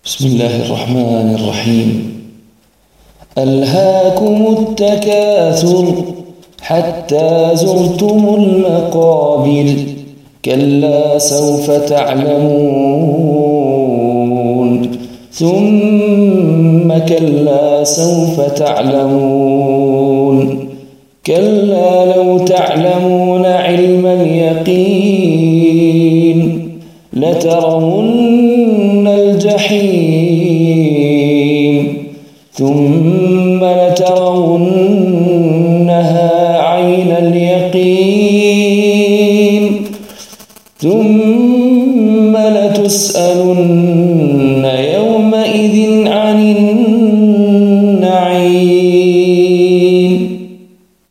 بسم الله الرحمن الرحيم. ألهاكم التكاثر حتى زرتم المقابر، كلا سوف تعلمون ثم كلا سوف تعلمون، كلا لو تعلمون علم اليقين لترون الجحيم ثم لترونها عين اليقين ثم لتسألن